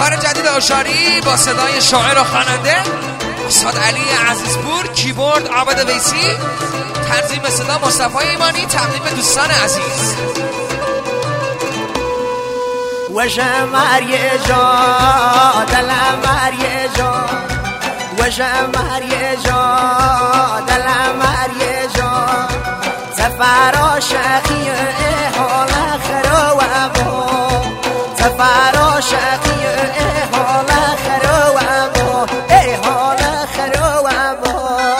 کار جدید آشاری با صدای شاعر و خواننده استاد علی عزیزپور، کیبورد عابد ویسی، تنظیم صدا مصطفی ایمانی، تقدیم به دوستان عزیز. وجمر یه جا دلمر یه جا، وجمر یه جا دلمر یه جا، زفر عاشقی حال خرو ابو، زفر عاشقی حال خرو ابو، ای حال خرو ابو.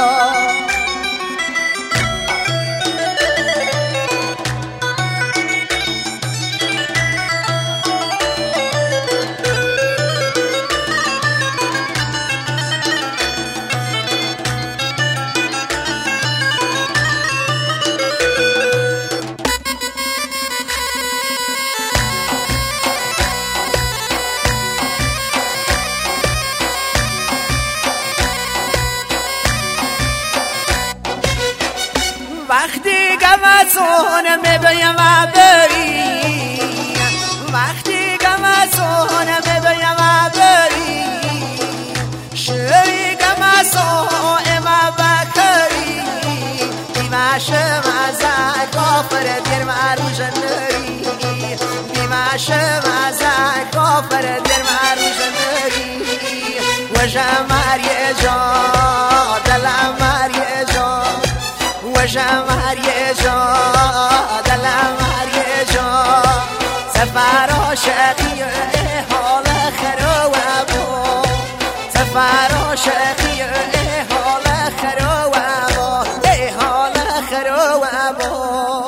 وقتی گمسون میبیم بری، وقتی گمسون میبیم بری، شوی گمسون اما بکری، بیماشه مزه کافر دیر مروج نری، بیماشه مزه کافر دیر مروج نری. وجمر یه جا دلمر یه جا، وجمر یه جا دلمر یه جا، سفر عاشقی حال خرو ابو، سفر عاشقی حال خرو ابو، ای حال خرو ابو.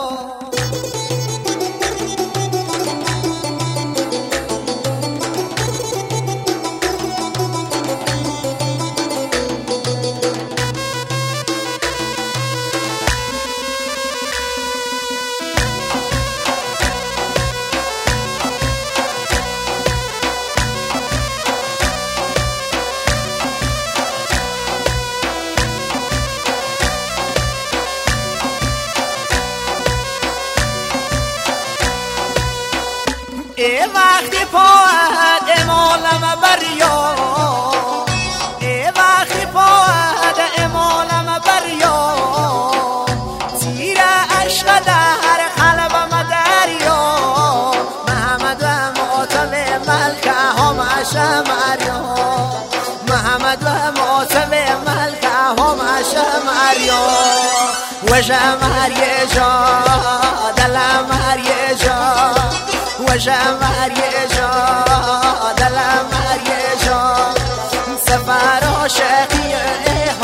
ای وقتی پاهد امالم بریا، ای وقتی پاهد امالم بریا، زیر عشق در قلبم دریا، محمد و ماتم ملکه همش مریا، محمد و ماتم ملکه همش مریا. وجمر یه جا دلمر یه جا، وجمر یه جا دلمر یه جا، سفر عاشقی